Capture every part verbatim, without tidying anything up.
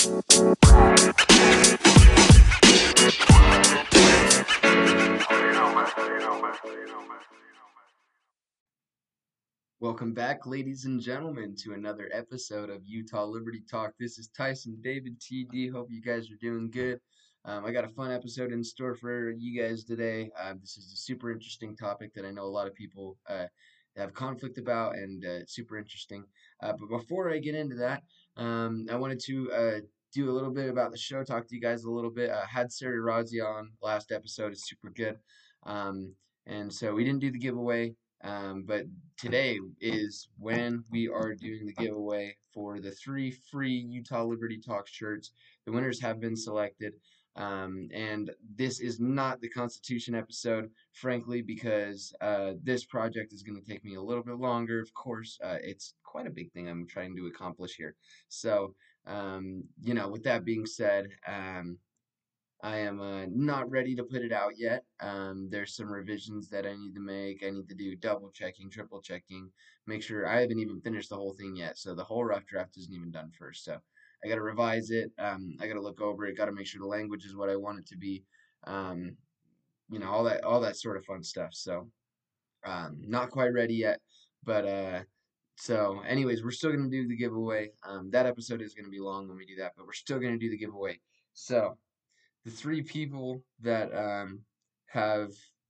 Welcome back, ladies and gentlemen, to another episode of Utah Liberty Talk. This is Tyson David T D. Hope you guys are doing good. Um, I got a fun episode in store for you guys today. Uh, this is a super interesting topic that I know a lot of people uh, have conflict about, and uh, super interesting. Uh, but before I get into that, um, I wanted to uh, do a little bit about the show, talk to you guys a little bit. I uh, had Sarah Razia on last episode. It's super good. Um, and so we didn't do the giveaway. Um, but today is when we are doing the giveaway for the three free Utah Liberty Talk shirts. The winners have been selected. Um, and this is not the Constitution episode, frankly, because uh, this project is going to take me a little bit longer. Of course, uh, it's quite a big thing I'm trying to accomplish here. So, um, you know, with that being said, um, I am uh, not ready to put it out yet. Um, there's some revisions that I need to make. I need to do double checking, triple checking, make sure I haven't even finished the whole thing yet. So the whole rough draft isn't even done first. So I got to revise it. Um, I got to look over it. Got to make sure the language is what I want it to be. Um, you know, all that, all that sort of fun stuff. So um, not quite ready yet, but uh, so anyways, we're still gonna do the giveaway. Um, that episode is gonna be long when we do that, but we're still gonna do the giveaway. So the three people that um, have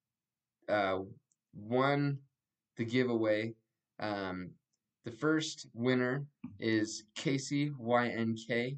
uh, won the giveaway. Um, the first winner is Casey Y N K,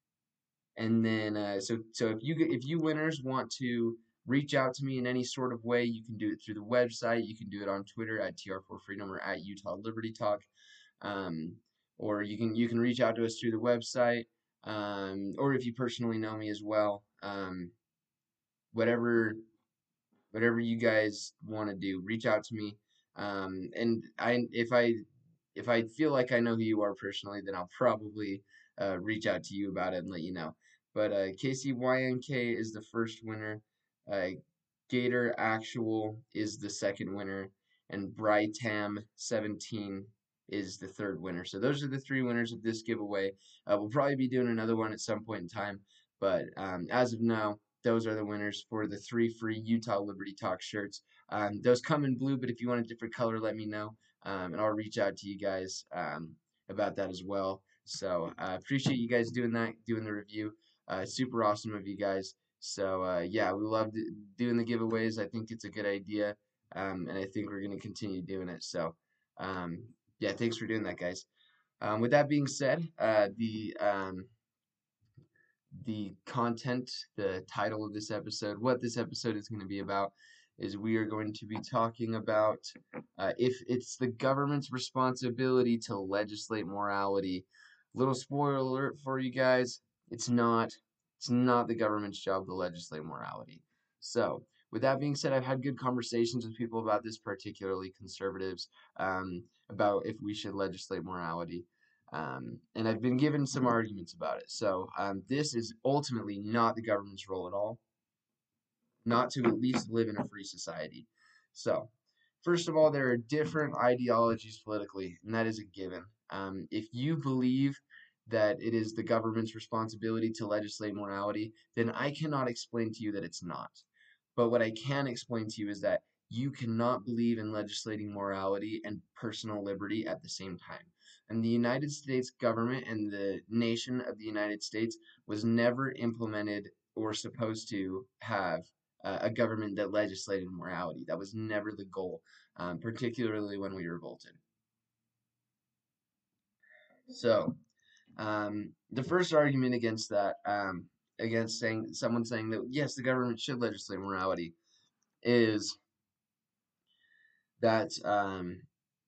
and then uh, so so if you if you winners want to reach out to me in any sort of way, you can do it through the website. You can do it on Twitter at T R four Freedom or at Utah Liberty Talk, um, or you can you can reach out to us through the website, um, or if you personally know me as well. Um, whatever whatever you guys want to do, reach out to me. Um, and I if I if I feel like I know who you are personally, then I'll probably uh, reach out to you about it and let you know. But uh, K C Y N K is the first winner. Uh, Gator Actual is the second winner, and Brytam seventeen is the third winner. So those are the three winners of this giveaway. Uh, we'll probably be doing another one at some point in time, but um, as of now, those are the winners for the three free Utah Liberty Talk shirts. Um, those come in blue, but if you want a different color, let me know, um, and I'll reach out to you guys um, about that as well. So I uh, appreciate you guys doing that, doing the review. Uh, super awesome of you guys. So uh, yeah, we love doing the giveaways. I think it's a good idea, um, and I think we're going to continue doing it. So um, yeah, thanks for doing that, guys. Um, with that being said, uh, the um, the content, the title of this episode, what this episode is going to be about, is we are going to be talking about uh, if it's the government's responsibility to legislate morality. Little spoiler alert for you guys, it's not. It's not the government's job to legislate morality. So, with that being said, I've had good conversations with people about this, particularly conservatives, um, about if we should legislate morality. Um, and I've been given some arguments about it. So um, this is ultimately not the government's role at all, not to at least live in a free society. So, first of all, there are different ideologies politically, and that is a given. Um, if you believe that it is the government's responsibility to legislate morality, then I cannot explain to you that it's not. But what I can explain to you is that you cannot believe in legislating morality and personal liberty at the same time. And the United States government and the nation of the United States was never implemented or supposed to have uh, a government that legislated morality. That was never the goal, um, particularly when we revolted. So, um, the first argument against that, um, against saying someone saying that yes, the government should legislate morality, is that um,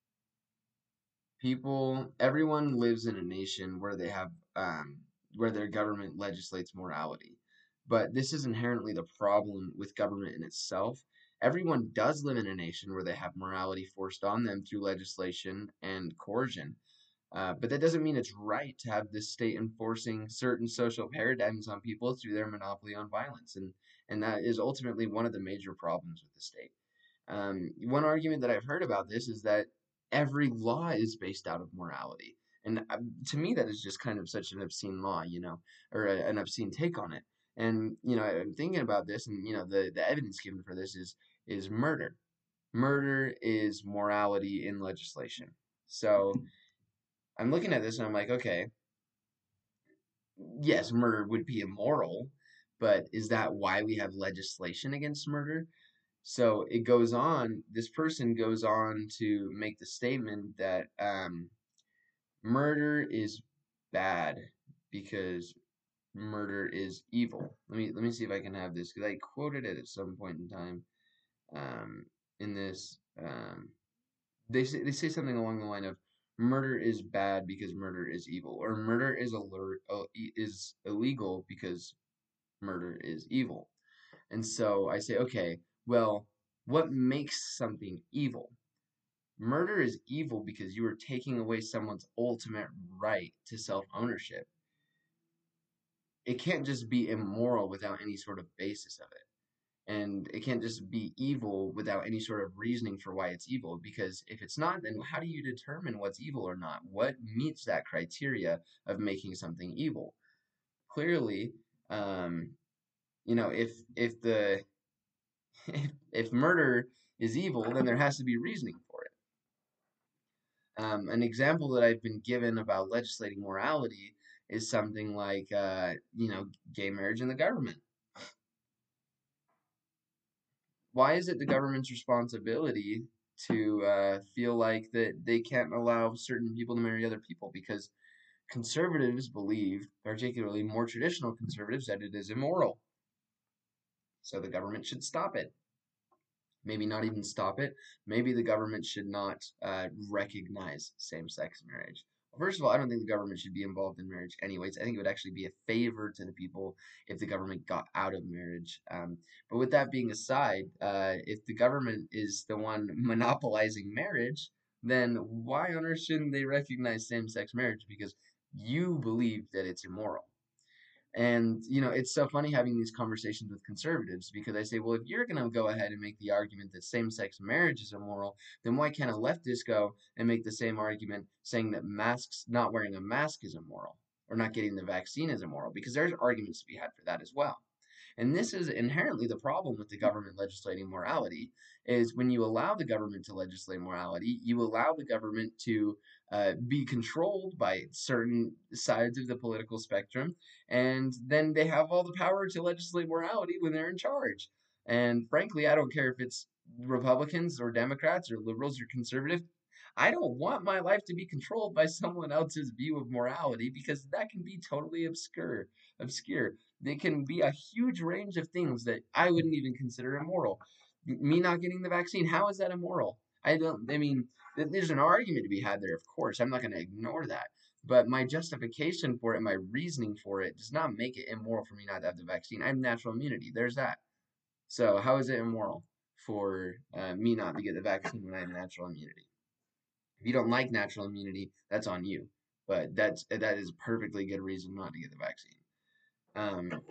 people, everyone lives in a nation where they have, um, where their government legislates morality. But this is inherently the problem with government in itself. Everyone does live in a nation where they have morality forced on them through legislation and coercion. Uh, but that doesn't mean it's right to have the state enforcing certain social paradigms on people through their monopoly on violence. And, and that is ultimately one of the major problems with the state. Um, one argument that I've heard about this is that every law is based out of morality. And uh, to me, that is just kind of such an obscene law, you know, or a, an obscene take on it. And you know, I'm thinking about this, and you know, the the evidence given for this is is murder. Murder is morality in legislation. So I'm looking at this and I'm like, okay, yes, murder would be immoral, but is that why we have legislation against murder? So it goes on, this person goes on to make the statement that um, murder is bad because murder is evil. Let me let me see if I can have this because I quoted it at some point in time um, in this. Um, they say, they say something along the line of murder is bad because murder is evil, or murder is alert, uh, is illegal because murder is evil. And so I say, okay, well, what makes something evil? Murder is evil because you are taking away someone's ultimate right to self ownership. It can't just be immoral without any sort of basis of it. And it can't just be evil without any sort of reasoning for why it's evil. Because if it's not, then how do you determine what's evil or not? What meets that criteria of making something evil? Clearly, um, you know, if if the if, if murder is evil, then there has to be reasoning for it. Um, an example that I've been given about legislating morality is something like, uh, you know, gay marriage in the government. Why is it the government's responsibility to uh, feel like that they can't allow certain people to marry other people? Because conservatives believe, particularly more traditional conservatives, that it is immoral. So the government should stop it. Maybe not even stop it. Maybe the government should not uh, recognize same-sex marriage. Well, first of all, I don't think the government should be involved in marriage anyways. I think it would actually be a favor to the people if the government got out of marriage. Um, but with that being aside, uh, if the government is the one monopolizing marriage, then why on earth shouldn't they recognize same-sex marriage? Because you believe that it's immoral. And, you know, it's so funny having these conversations with conservatives because I say, well, if you're going to go ahead and make the argument that same sex marriage is immoral, then why can't a leftist go and make the same argument saying that masks, not wearing a mask is immoral or not getting the vaccine is immoral? Because there's arguments to be had for that as well. And this is inherently the problem with the government legislating morality is when you allow the government to legislate morality, you allow the government to uh, be controlled by certain sides of the political spectrum, and then they have all the power to legislate morality when they're in charge. And frankly, I don't care if it's Republicans or Democrats or liberals or conservative. I don't want my life to be controlled by someone else's view of morality because that can be totally obscure. Obscure. They can be a huge range of things that I wouldn't even consider immoral. Me not getting the vaccine, how is that immoral? I don't, I mean, there's an argument to be had there, of course. I'm not going to ignore that. But my justification for it, my reasoning for it, does not make it immoral for me not to have the vaccine. I have natural immunity. There's that. So how is it immoral for uh, me not to get the vaccine when I have natural immunity? If you don't like natural immunity, that's on you. But that's that is a perfectly good reason not to get the vaccine. Um,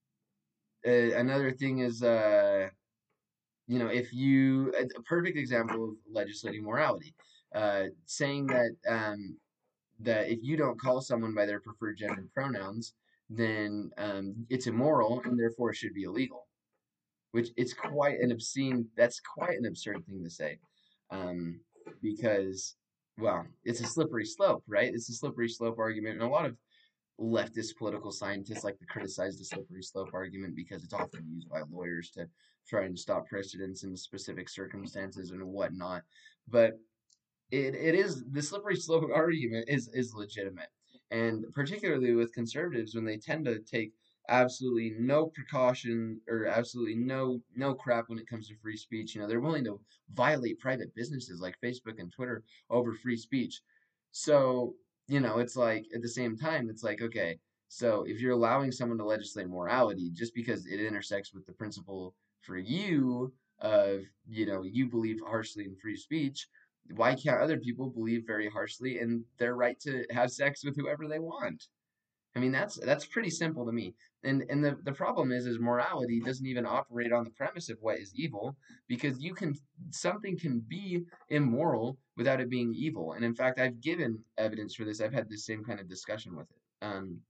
uh, another thing is, uh, you know, if you a, a perfect example of legislating morality, uh, saying that um, that if you don't call someone by their preferred gender pronouns, then um, it's immoral and therefore it should be illegal. Which it's quite an obscene. That's quite an absurd thing to say, um, because well, it's a slippery slope, right? It's a slippery slope argument, and a lot of leftist political scientists like to criticize the slippery slope argument because it's often used by lawyers to try and stop precedents in specific circumstances and whatnot. But it, it is the slippery slope argument is is legitimate, and particularly with conservatives when they tend to take absolutely no precaution or absolutely no no crap when it comes to free speech. You know, they're willing to violate private businesses like Facebook and Twitter over free speech. So, you know, it's like at the same time, it's like, okay, so if you're allowing someone to legislate morality just because it intersects with the principle for you of, you know, you believe harshly in free speech, why can't other people believe very harshly in their right to have sex with whoever they want? I mean, that's that's pretty simple to me. And and the, the problem is is morality doesn't even operate on the premise of what is evil, because you can something can be immoral without it being evil. And in fact, I've given evidence for this. I've had the same kind of discussion with it. Um,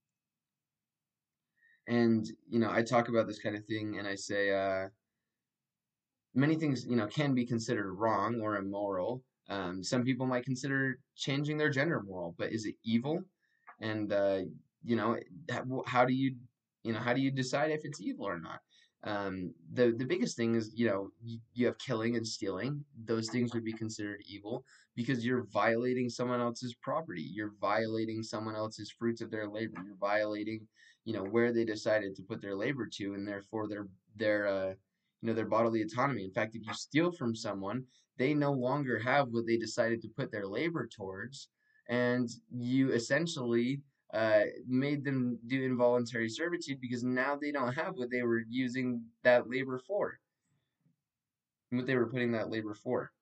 and you know, I talk about this kind of thing, and I say, uh, many things, you know, can be considered wrong or immoral. Um, some people might consider changing their gender moral, but is it evil? And uh, you know, how, how do you, you know, how do you decide if it's evil or not? Um, the the biggest thing is, you know, you, you have killing and stealing. Those things would be considered evil because you're violating someone else's property. You're violating someone else's fruits of their labor. You're violating, you know, where they decided to put their labor to, and therefore their their uh, you know, their bodily autonomy. In fact, if you steal from someone, they no longer have what they decided to put their labor towards, and you essentially uh, made them do involuntary servitude because now they don't have what they were using that labor for, what they were putting that labor for.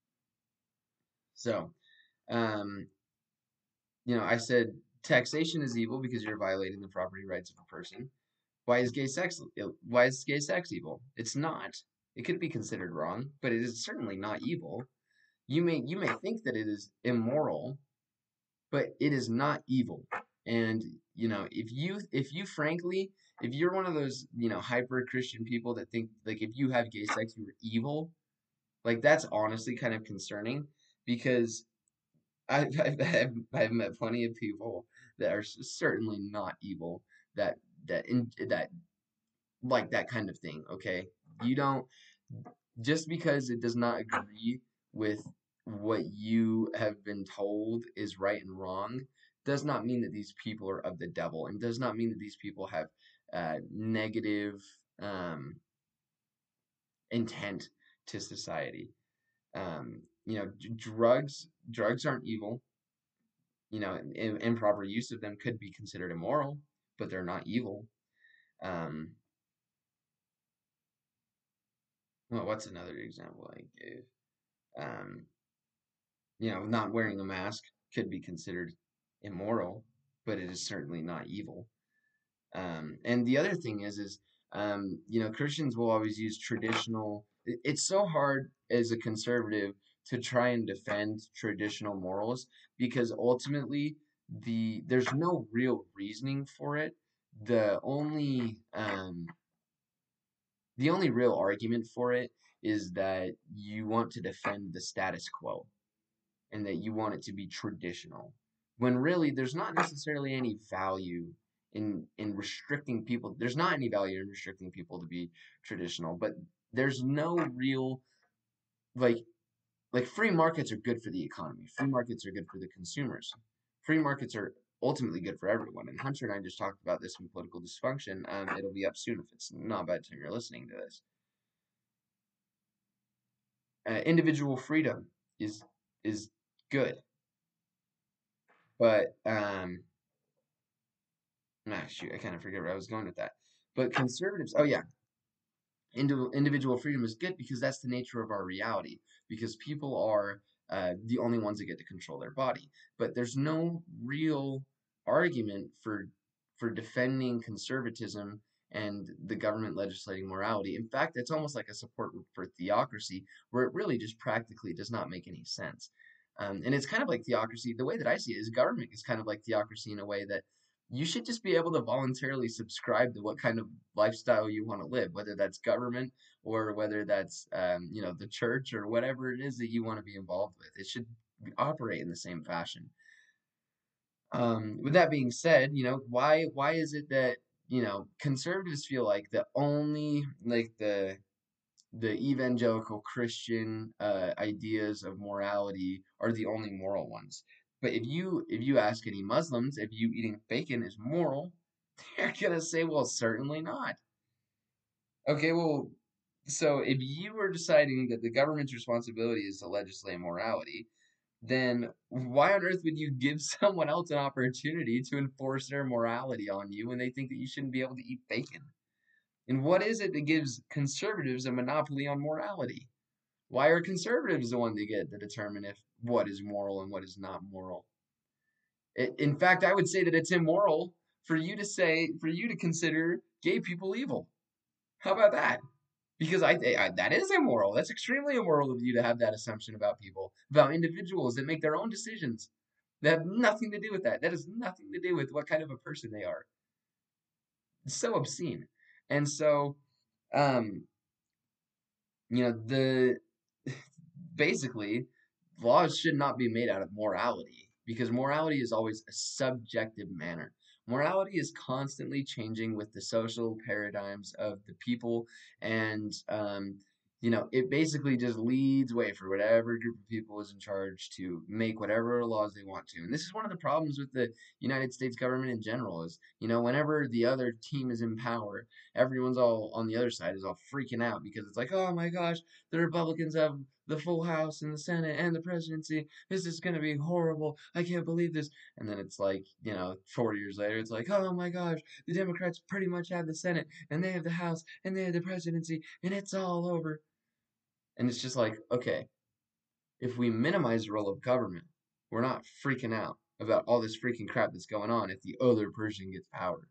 So, um, you know, I said taxation is evil because you're violating the property rights of a person. Why is gay sex why is gay sex evil? It's not. It could be considered wrong, but it is certainly not evil. You may you may think that it is immoral, but it is not evil. And you know, if you if you frankly, if you're one of those, you know, hyper Christian people that think like if you have gay sex you're evil, like that's honestly kind of concerning, because I've I've, I've, I've met plenty of people that are certainly not evil, that that in that like that kind of thing, okay? You don't, just because it does not agree with what you have been told is right and wrong, does not mean that these people are of the devil, and does not mean that these people have uh, negative um, intent to society. Um, you know, d- drugs drugs aren't evil. You know, im- improper use of them could be considered immoral, but they're not evil. Um, well, what's another example I gave? Um, you know, not wearing a mask could be considered immoral, but it is certainly not evil. Um, and the other thing is, is um, you know, Christians will always use traditional. It's so hard as a conservative to try and defend traditional morals, because ultimately the there's no real reasoning for it. The only um, the only real argument for it is that you want to defend the status quo, and that you want it to be traditional, when really there's not necessarily any value in in restricting people. There's not any value in restricting people to be traditional, but there's no real, like like free markets are good for the economy. Free markets are good for the consumers. Free markets are ultimately good for everyone. And Hunter and I just talked about this in political dysfunction. Um, it'll be up soon if it's not by the time you're listening to this. Uh, individual freedom is is good, but um, ah, shoot, I kind of forget where I was going with that. But conservatives, oh yeah, individual individual freedom is good because that's the nature of our reality. Because people are uh, the only ones that get to control their body. But there's no real argument for for defending conservatism and the government legislating morality. In fact, it's almost like a support for theocracy, where it really just practically does not make any sense. Um, and it's kind of like theocracy. The way that I see it is government is kind of like theocracy in a way that you should just be able to voluntarily subscribe to what kind of lifestyle you want to live, whether that's government or whether that's um, you know, the church or whatever it is that you want to be involved with. It should operate in the same fashion. Um, with that being said, you know, why why is it that, you know, conservatives feel like the only, like the the evangelical Christian uh, ideas of morality are the only moral ones? But if you if you ask any Muslims if you eating bacon is moral, they're gonna say, well, certainly not. Okay, well, so if you were deciding that the government's responsibility is to legislate morality, then why on earth would you give someone else an opportunity to enforce their morality on you when they think that you shouldn't be able to eat bacon? And what is it that gives conservatives a monopoly on morality? Why are conservatives the one they get to determine if what is moral and what is not moral? It, in fact, I would say that it's immoral for you to say, for you to consider gay people evil. How about that? Because I, I that is immoral. That's extremely immoral of you to have that assumption about people, about individuals that make their own decisions. That have nothing to do with that. That has nothing to do with what kind of a person they are. It's so obscene. And so, um, you know, the basically laws should not be made out of morality because morality is always a subjective manner. Morality is constantly changing with the social paradigms of the people, and um, you know, it basically just leads way for whatever group of people is in charge to make whatever laws they want to. And this is one of the problems with the United States government in general is, you know, whenever the other team is in power, everyone's all on the other side is all freaking out because it's like, oh my gosh, the Republicans have the full House and the Senate and the presidency. This is going to be horrible. I can't believe this. And then it's like, you know, four years later, it's like, oh my gosh, the Democrats pretty much have the Senate and they have the House and they have the presidency and it's all over. And it's just like, okay, if we minimize the role of government, we're not freaking out about all this freaking crap that's going on if the other person gets power.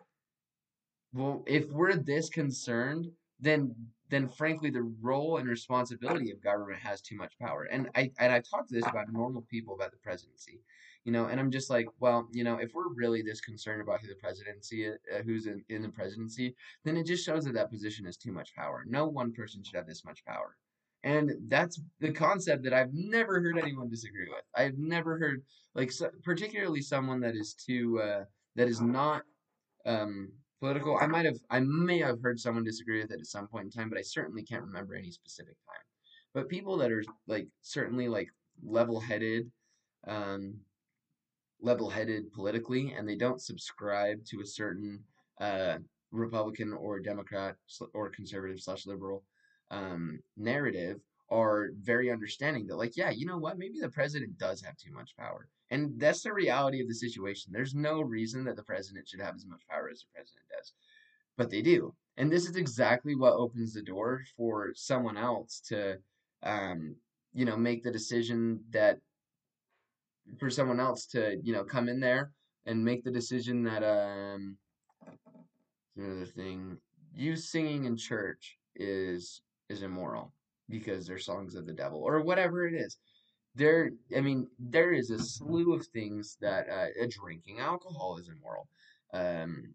Well, if we're this concerned, then then frankly the role and responsibility of government has too much power. And I and I talked to this about normal people about the presidency, you know, and I'm just like, well, you know, if we're really this concerned about who the presidency, uh, who's in, in the presidency, then it just shows that that position has too much power. No one person should have this much power. And that's the concept that I've never heard anyone disagree with. I've never heard, like, so, particularly someone that is too, uh, that is not um, political. I might have, I may have heard someone disagree with it at some point in time, but I certainly can't remember any specific time. But people that are like certainly like level-headed, um, level-headed politically, and they don't subscribe to a certain uh, Republican or Democrat or conservative slash liberal um, narrative, are very understanding that, like, yeah, you know what? Maybe the president does have too much power. And that's the reality of the situation. There's no reason that the president should have as much power as the president does, but they do. And this is exactly what opens the door for someone else to, um, you know, make the decision that for someone else to, you know, come in there and make the decision that um another thing, you singing in church is is immoral because they're songs of the devil or whatever it is. There, I mean, there is a slew of things that uh, drinking alcohol is immoral. Um,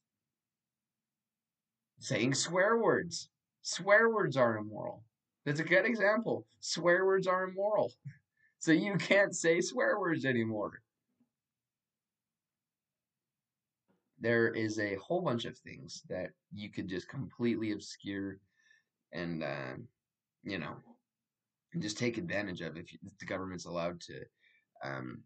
saying swear words, swear words are immoral. That's a good example. Swear words are immoral. So you can't say swear words anymore. There is a whole bunch of things that you could just completely obscure and uh, you know just take advantage of if, you, if the government's allowed to um,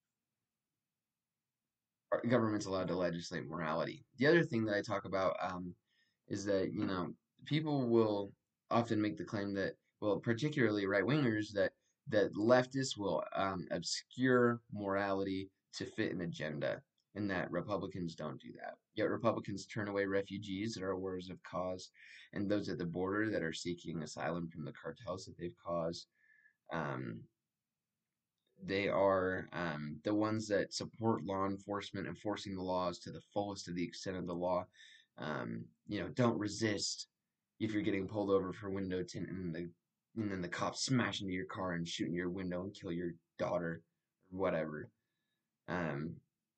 government's allowed to legislate morality. The other thing that I talk about um, is that you know people will often make the claim that, well, particularly right wingers, that that leftists will um, obscure morality to fit an agenda, and that Republicans don't do that. Yet Republicans turn away refugees that are wars of cause, and those at the border that are seeking asylum from the cartels that they've caused. Um, they are um, the ones that support law enforcement, enforcing the laws to the fullest of the extent of the law. Um, you know, don't resist if you're getting pulled over for window tint and the and then the cops smash into your car and shoot in your window and kill your daughter or whatever. Um,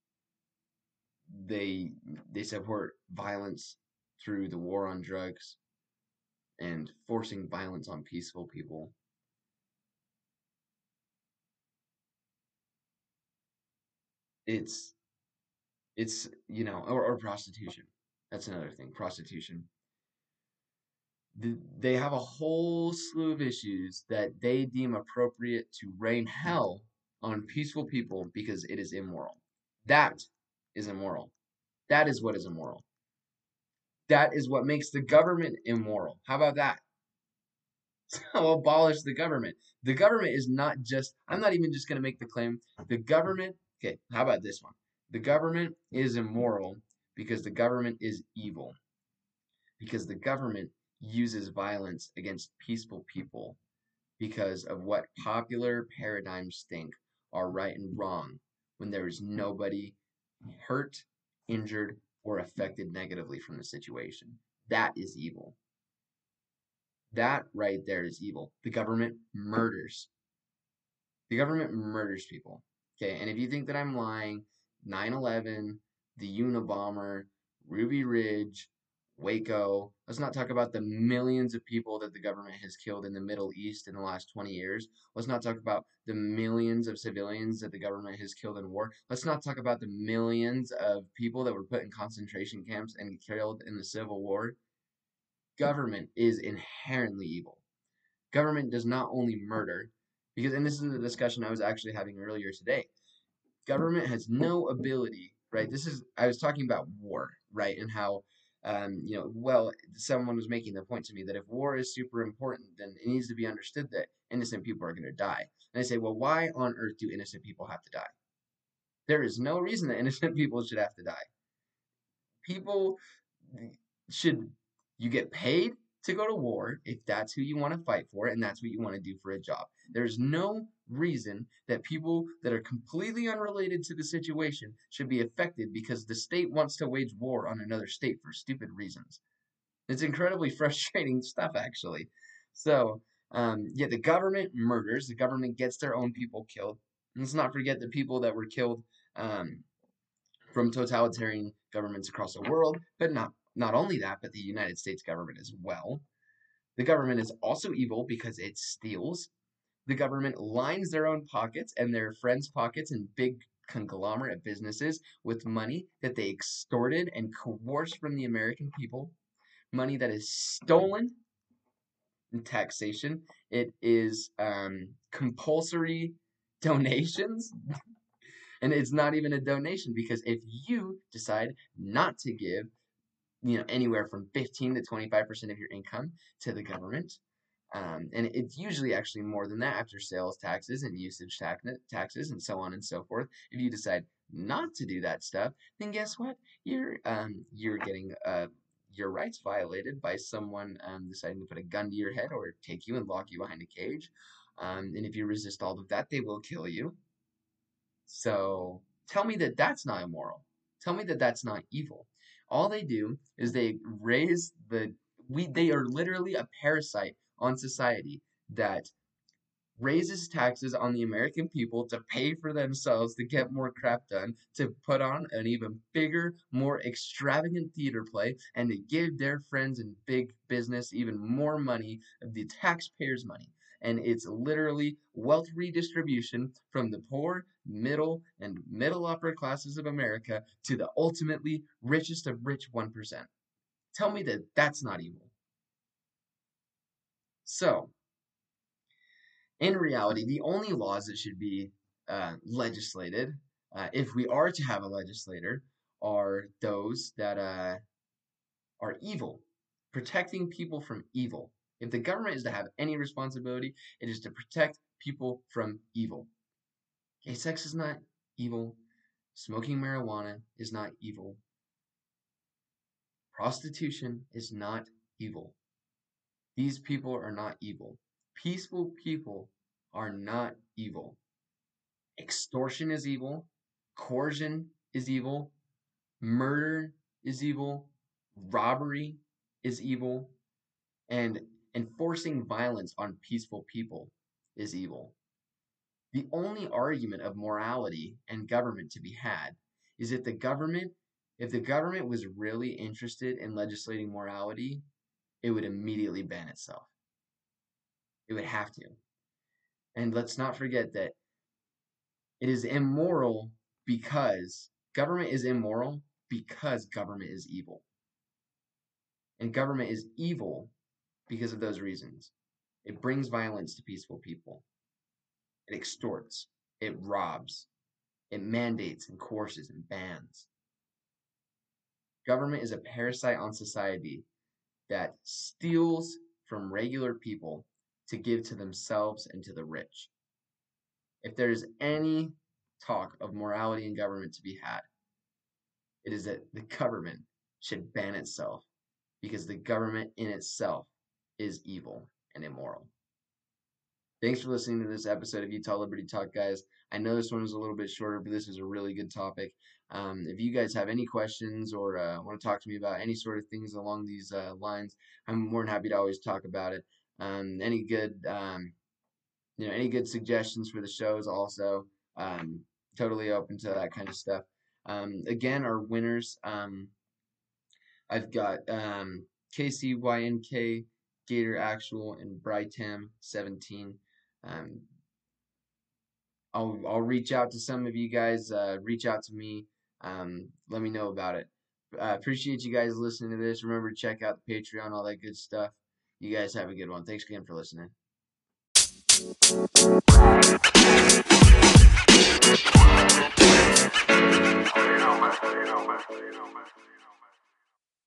they they support violence through the war on drugs and forcing violence on peaceful people. It's it's you know or, or prostitution. That's another thing. Prostitution. They have a whole slew of issues that they deem appropriate to rain hell on peaceful people because it is immoral. That is immoral. That is what is immoral. That is what makes the government immoral. How about that? So abolish the government. The government is not just, I'm not even just going to make the claim. The government, okay, how about this one? The government is immoral because the government is evil. Because the government uses violence against peaceful people because of what popular paradigms think are right and wrong when there is nobody hurt injured, or affected negatively from the situation. That is evil. That right there is evil. The government murders. The government murders people. Okay, and if you think that I'm lying, nine eleven, the Unabomber, Ruby Ridge, Waco, let's not talk about the millions of people that the government has killed in the Middle East in the last twenty years. Let's not talk about the millions of civilians that the government has killed in war. Let's not talk about the millions of people that were put in concentration camps and killed in the Civil War. Government is inherently evil. Government does not only murder, because, and this is a discussion I was actually having earlier today. Government has no ability, right? This is, I was talking about war, right? And how, um, you know, well, someone was making the point to me that if war is super important, then it needs to be understood that innocent people are going to die. And I say, well, why on earth do innocent people have to die? There is no reason that innocent people should have to die. People should, you get paid to go to war if that's who you want to fight for and that's what you want to do for a job. There's no reason that people that are completely unrelated to the situation should be affected because the state wants to wage war on another state for stupid reasons. It's incredibly frustrating stuff, actually. So, um, yeah, the government murders, the government gets their own people killed. And let's not forget the people that were killed um, from totalitarian governments across the world, but not not only that, but the United States government as well. The government is also evil because it steals. The government lines their own pockets and their friends' pockets and big conglomerate businesses with money that they extorted and coerced from the American people, money that is stolen in taxation. It is um, compulsory donations. And it's not even a donation because if you decide not to give, you know, anywhere from fifteen to twenty-five percent of your income to the government, um, and it's usually actually more than that after sales taxes and usage tax, taxes and so on and so forth. If you decide not to do that stuff, then guess what? You're um, you're getting uh, your rights violated by someone um, deciding to put a gun to your head or take you and lock you behind a cage. Um, and if you resist all of that, they will kill you. So tell me that that's not immoral. Tell me that that's not evil. All they do is they raise the we they are literally a parasite on society that raises taxes on the American people to pay for themselves to get more crap done, to put on an even bigger, more extravagant theater play, and to give their friends in big business even more money, the taxpayers' money. And it's literally wealth redistribution from the poor, middle, and middle upper classes of America to the ultimately richest of rich one percent. Tell me that that's not evil. So, in reality, the only laws that should be uh, legislated, uh, if we are to have a legislator, are those that uh, are evil, protecting people from evil. If the government is to have any responsibility, it is to protect people from evil. Gay sex is not evil. Smoking marijuana is not evil. Prostitution is not evil. These people are not evil. Peaceful people are not evil. Extortion is evil, coercion is evil, murder is evil, robbery is evil, and enforcing violence on peaceful people is evil. The only argument of morality and government to be had is if the government if the government was really interested in legislating morality, it would immediately ban itself. It would have to. And let's not forget that it is immoral because government is immoral because government is evil. And government is evil because of those reasons. It brings violence to peaceful people. It extorts. It robs. It mandates and coerces and bans. Government is a parasite on society that steals from regular people to give to themselves and to the rich. If there is any talk of morality in government to be had, it is that the government should ban itself because the government in itself is evil and immoral. Thanks for listening to this episode of Utah Liberty Talk, guys. I know this one was a little bit shorter, but this is a really good topic. Um, if you guys have any questions or uh, want to talk to me about any sort of things along these uh, lines, I'm more than happy to always talk about it. Um, any good, um, you know, any good suggestions for the shows also, um, totally open to that kind of stuff. Um, again, our winners, um, I've got um, K C Y N K, Gator Actual, and Brytam seventeen. Um, I'll I'll reach out to some of you guys. Uh, reach out to me. Um, let me know about it. I appreciate you guys listening to this. Remember to check out the Patreon, all that good stuff. You guys have a good one. Thanks again for listening.